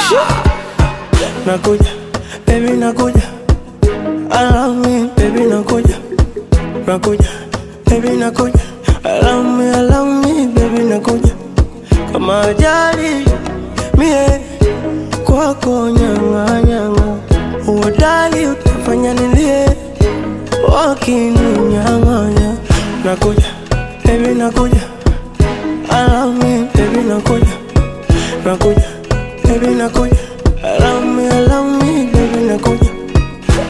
Nakuja, baby nakuja. Allow me, baby nakuja. Nakuja, baby nakuja. Allow me, baby nakuja. Kama ajali, mie kwako nyanga nyanga. Uodali utafanya nilie, wakininyang'anya. Nakuja, baby nakuja. Allow me, baby nakuja. Nakuja, baby nakuja. Allow me, baby nakuja.